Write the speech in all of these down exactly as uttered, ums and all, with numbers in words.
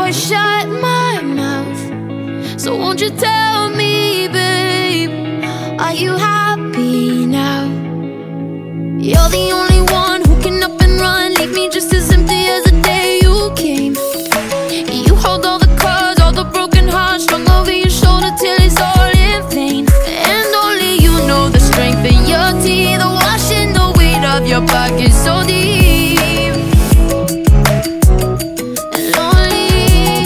I shut my mouth. So won't you tell me, babe, are you happy now? You're the only one who can up and run, leave me just as empty as the day you came. You hold all the cards, all the broken hearts strung over your shoulder till it's all in vain. And only you know the strength in your teeth, the washing the weight of your pockets so deep. And lonely,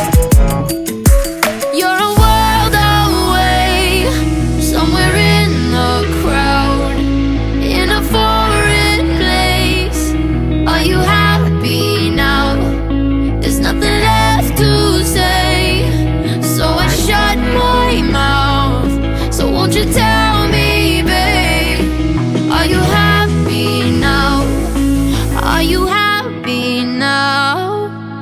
you're a world away, somewhere in the crowd, in a foreign place. Are you happy now? There's nothing left to say, so I shut my mouth. So won't you tell me, babe, are you happy now? Are you happy now?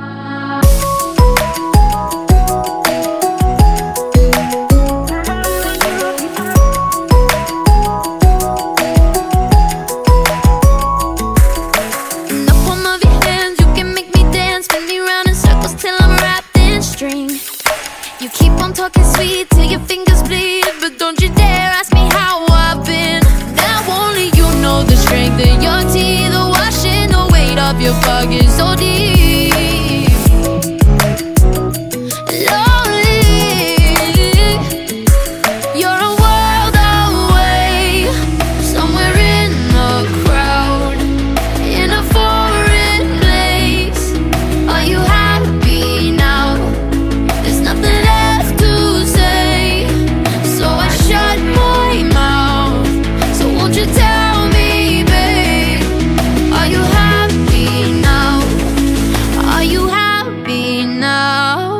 In the palm of your hands, you can make me dance, spin me round in circles till I'm wrapped in string. You keep on talking sweet till your fingers bleed, but don't you dare ask me how I've been. Now only you know the strength in your teeth, the washing the weight of your pockets so deep. Lonely, you're a world away, somewhere in the crowd, in a foreign place. Are you happy now? There's nothing left to say, so I shut my mouth. So won't you tell me, babe, are you happy now? Are you happy now?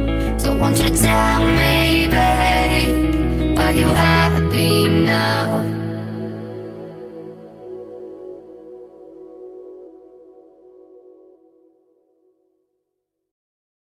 Won't you tell me, babe, are you happy now?